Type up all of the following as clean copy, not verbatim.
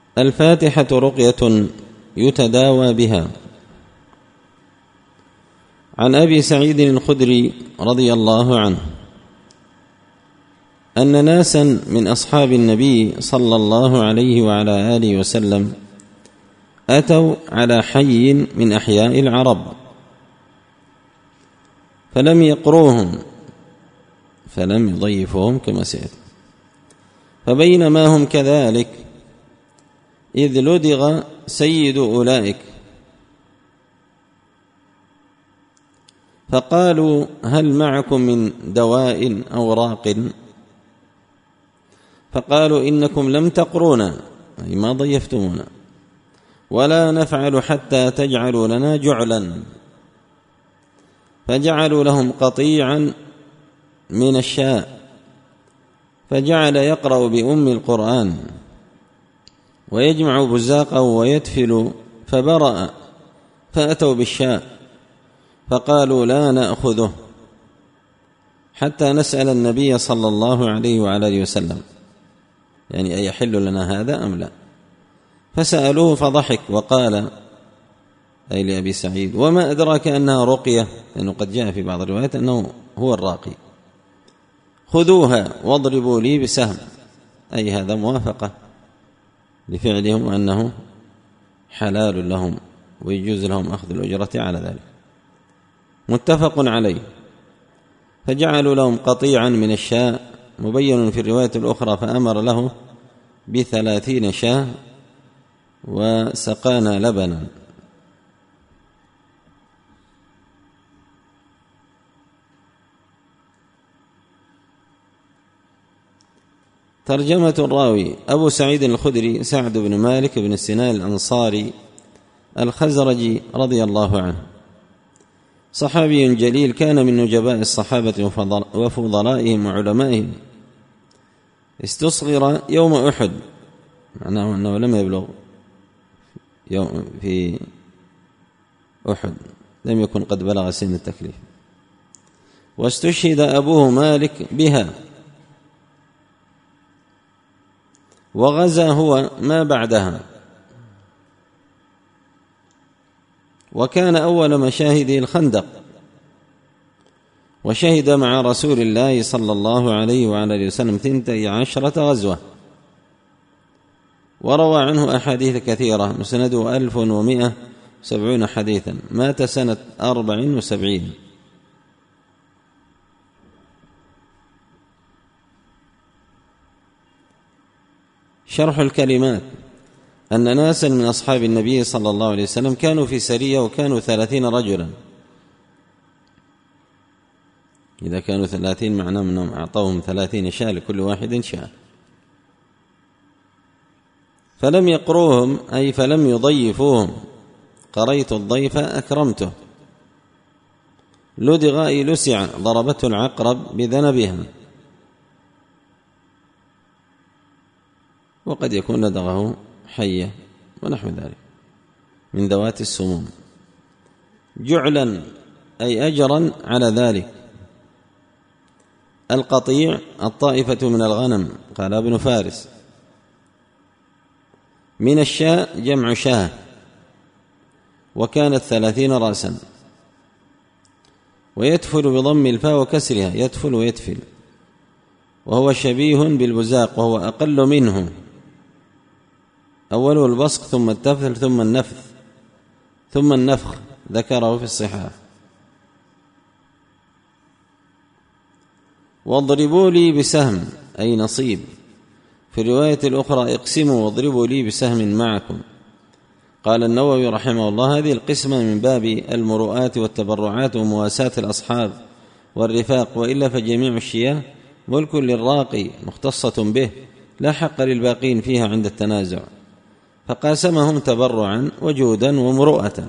الفاتحة رقية يتداوى بها. عن أبي سعيد الخدري رضي الله عنه أن ناسا من أصحاب النبي صلى الله عليه وعلى آله وسلم أتوا على حي من أحياء العرب فلم يقروهم فلم يضيفوهم كما سيأتي. فبينما هم كذلك إذ لدغ سيد أولئك فقالوا هل معكم من دواء أو راق؟ فقالوا إنكم لم تقرونا أي ما ضيفتمونا ولا نفعل حتى تجعلوا لنا جعلا. فجعلوا لهم قطيعا من الشاء فجعل يقرأ بأم القرآن ويجمع بزاقه ويدفل فبرأ. فأتوا بالشاء فقالوا لا نأخذه حتى نسأل النبي صلى الله عليه وعلى آله وسلم يعني أيحل لنا هذا أم لا. فسألوه فضحك وقال أي لأبي سعيد وما أدراك أنها رقية لأنه قد جاء في بعض الروايات أنه هو الراقي. خذوها واضربوا لي بسهم أي هذا موافقة لفعلهم أنه حلال لهم ويجوز لهم أخذ الأجرة على ذلك متفق عليه. فجعلوا لهم قطيعا من الشاء مبين في الرواية الأخرى فأمر له ب30 شاة وسقانا لبنا. ترجمة الراوي أبو سعيد الخدري سعد بن مالك بن سنان الأنصاري الخزرجي رضي الله عنه صحابي جليل كان من نجباء الصحابة وفضلائهم وعلمائهم. استصغر يوم أحد معناه أنه لم يبلغ في أحد لم يكن قد بلغ سن التكليف. واستشهد أبوه مالك بها وغزا هو ما بعدها وكان أول مشاهده الخندق وشهد مع رسول الله صلى الله عليه وعلى آله وسلم 12 غزوة وروى عنه أحاديث كثيرة مسنده 1170 حديثا. مات سنة 74. شرح الكلمات أن ناسا من أصحاب النبي صلى الله عليه وسلم كانوا في سرية وكانوا 30 رجلا. إذا كانوا 30 معناه أنهم أعطوهم 30 شاة لكل واحد شاة فلم يقروهم أي فلم يضيفوهم. قريت الضيف أكرمته. لدغ أي لسع ضربته العقرب بذنبها وقد يكون لدغه حية ونحو ذلك من ذوات السموم. جعلا أي أجرا على ذلك. القطيع الطائفة من الغنم قال ابن فارس. من الشاء جمع شاه وكانت 30 رأسا. ويدفل بضم الفاء وكسرها يدفل ويدفل وهو شبيه بالبزاق وهو أقل منه. أوله البصق ثم التفل ثم النفث ثم النفخ ذكره في الصحاح. واضربوا لي بسهم أي نصيب. في الرواية الأخرى اقسموا واضربوا لي بسهم معكم. قال النووي رحمه الله هذه القسمة من باب المروءات والتبرعات ومواساة الأصحاب والرفاق وإلا فجميع الشياه ملك للراقي مختصة به لا حق للباقين فيها عند التنازع فقاسمهم تبرعا وجودا ومروءة.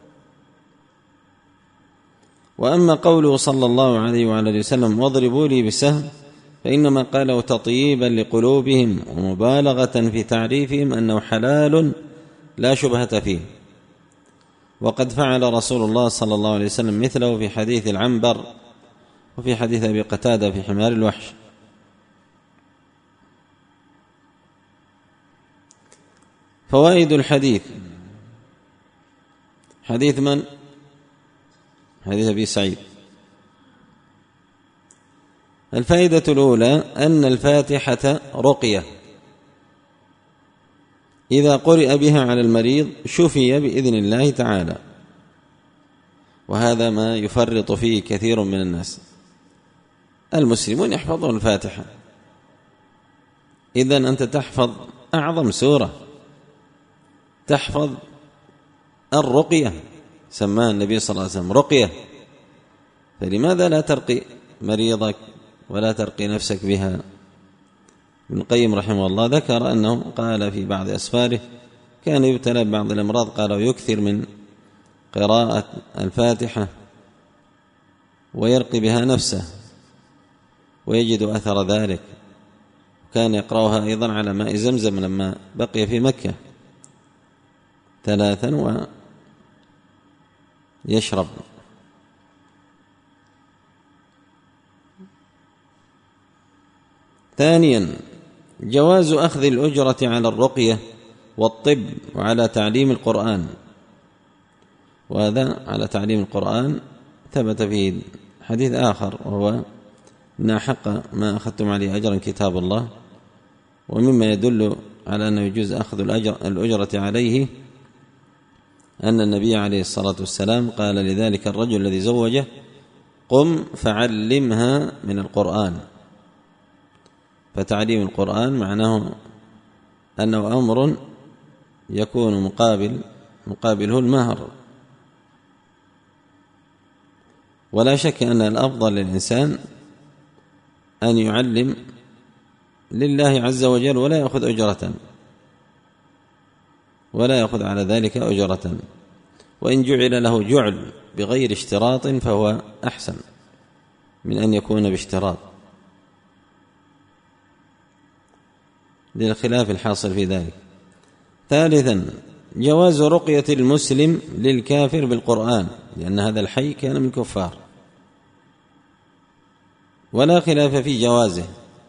وأما قوله صلى الله عليه وعلى اله وسلم واضربوا لي بسهم فإنما قاله تطييبا لقلوبهم ومبالغة في تعريفهم أنه حلال لا شبهة فيه. وقد فعل رسول الله صلى الله عليه وسلم مثله في حديث العنبر وفي حديث أبي قتادة في حمار الوحش. فوائد الحديث. حديث من؟ حديث أبي سعيد. الفائدة الأولى أن الفاتحة رقية، إذا قرئ بها على المريض شفي بإذن الله تعالى، وهذا ما يفرط فيه كثير من الناس. المسلمون يحفظون الفاتحة، إذن أنت تحفظ أعظم سورة، تحفظ الرقية، سماها النبي صلى الله عليه وسلم رقية، فلماذا لا ترقي مريضك ولا ترقي نفسك بها؟ ابن القيم رحمه الله ذكر أنه قال في بعض أسفاره كان يبتلى ببعض الأمراض، قال ويكثر من قراءة الفاتحة ويرقي بها نفسه ويجد أثر ذلك. كان يقرأها أيضا على ماء زمزم لما بقي في مكة 3 ويشرب. ثانيا جواز أخذ الأجرة على الرقية والطب وعلى تعليم القرآن، وهذا على تعليم القرآن ثبت فيه حديث آخر، وهو إن أحق ما أخذتم عليه أجرا كتاب الله. ومما يدل على أنه يجوز أخذ الأجرة عليه أن النبي عليه الصلاة والسلام قال لذلك الرجل الذي زوجه قم فعلمها من القرآن. فتعليم القرآن معناه أنه أمر يكون مقابله المهر، ولا شك أن الأفضل للإنسان أن يعلم لله عز وجل ولا يأخذ أجرة، ولا يأخذ على ذلك أجرة، وإن جعل له جعل بغير اشتراط فهو أحسن من أن يكون باشتراط، للخلاف الحاصل في ذلك. ثالثا جواز رقية المسلم للكافر بالقرآن، لأن هذا الحي كان من كفار، ولا خلاف في جوازه.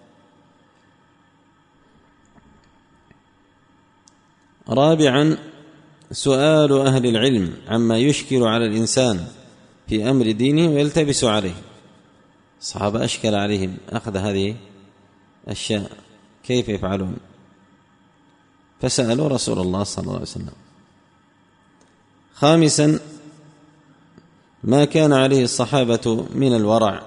رابعا سؤال أهل العلم عما يشكل على الإنسان في أمر دينه ويلتبس عليه. الصحابة أشكل عليهم أخذ هذه الأشياء كيف يفعلون، فسألوا رسول الله صلى الله عليه وسلم. خامسا ما كان عليه الصحابة من الورع.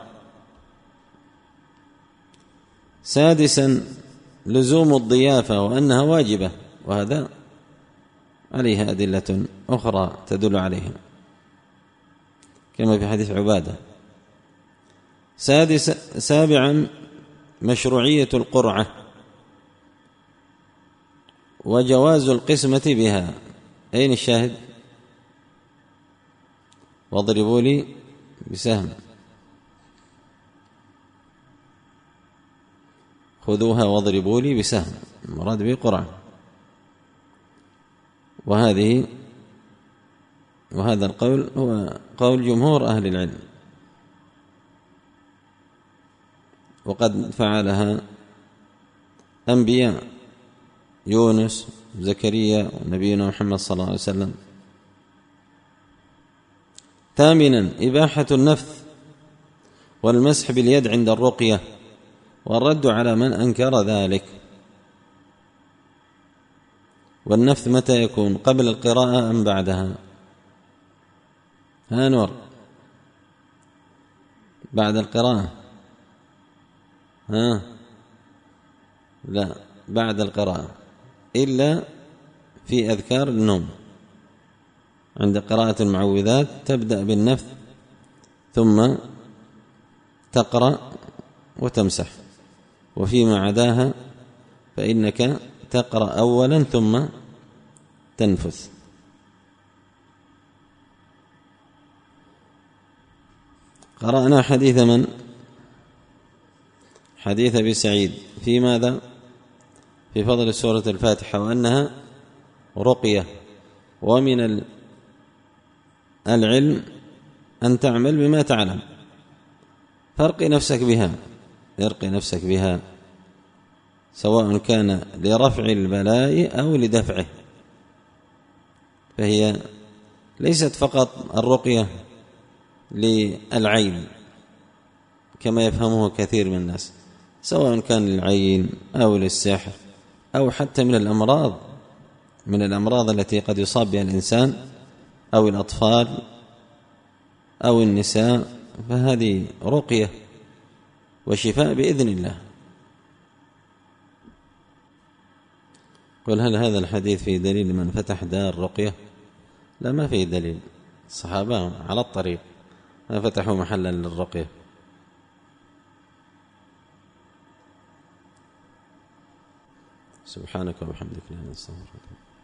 سادسا لزوم الضيافة وأنها واجبة، وهذا عليها أدلة أخرى تدل عليها كما في حديث عبادة. سابعا مشروعية القرعة وجواز القسمة بها. أين الشاهد؟ واضربوا لي بسهم، خذوها واضربوا لي بسهم، المراد به قرعة. وهذا القول هو قول جمهور أهل العلم، وقد فعلها أنبياء يونس زكريا ونبينا محمد صلى الله عليه وسلم. ثامنا إباحة النفث والمسح باليد عند الرقية، والرد على من أنكر ذلك. والنفث متى يكون؟ قبل القراءة أم بعدها؟ نور بعد القراءة؟ لا، بعد القراءة، إلا في أذكار النوم. عند قراءة المعوذات تبدأ بالنفث ثم تقرأ وتمسح، وفيما عداها فإنك تقرأ أولا ثم تنفث. قرأنا حديث من؟ حديث أبي سعيد في ماذا؟ في فضل سورة الفاتحة وأنها رقية. ومن العلم أن تعمل بما تعلم، فارقي نفسك بها سواء كان لرفع البلاء أو لدفعه. فهي ليست فقط الرقية للعين كما يفهمه كثير من الناس، سواء كان للعين أو للسحر أو حتى من الأمراض التي قد يصاب بها الإنسان أو الأطفال أو النساء، فهذه رقية وشفاء بإذن الله. قل هل هذا الحديث فيه دليل من فتح دار رقية؟ لا، ما فيه دليل. الصحابة على الطريق ما فتحوا محلا للرقية. سبحانك وبحمدك لا إله إلا أنت.